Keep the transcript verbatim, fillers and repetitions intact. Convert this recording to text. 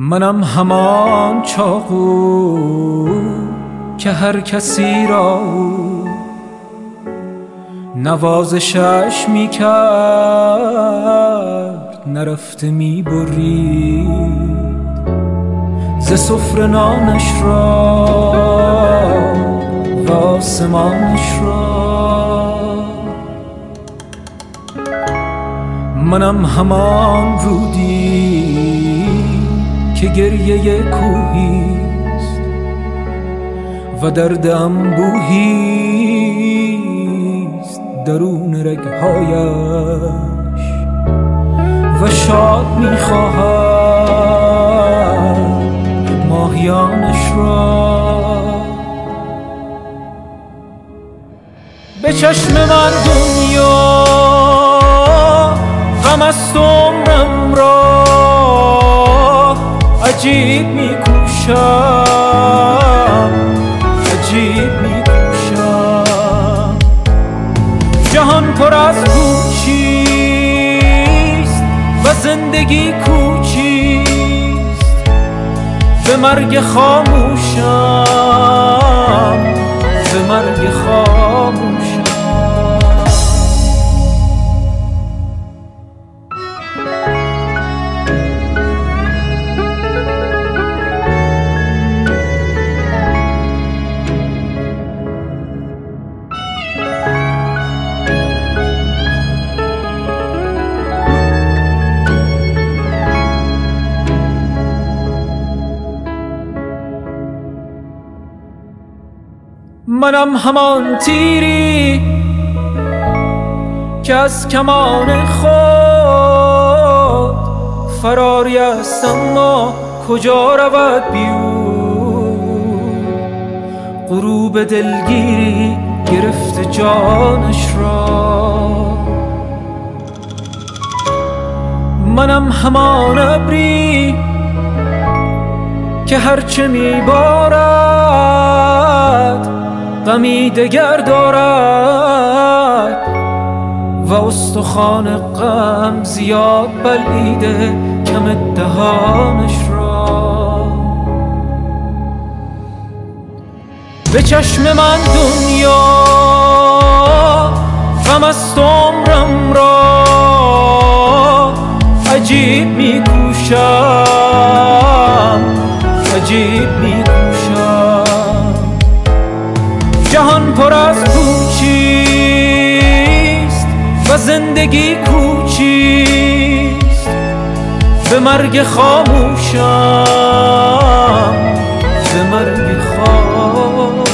منم همان چاقو که هر کسی را نوازشش میکرد نرفته میبرید ز سفره نانش را و آسمانش را. منم همان رودی که گریه کوهیست و درد انبوهیست درون رگهایش و شاد میخواهد ماهیانش را. به چشم من دنیا غم است عمرم را عجیب میکوشم عجیب میکوشم. جهان پر از پوچیست و زندگی کوچیست به مرگ خاموشم به مرگ خاموشم. منم همان تیری که از کمان خود فراری است اما کجا رود بیرون. غروب دلگیری گرفته جانش را. منم همان ابری که هرچه میبارد غمی دگر دارد و استخوان غم زیاد بلعیده کم دهانش را. به چشم من دنیا غم است عمرم را عجیب میکوشم عجیب میکوشم. جهان پر از پوچیست و زندگی کوچیست به مرگ خاموشم به مرگ خاموشم.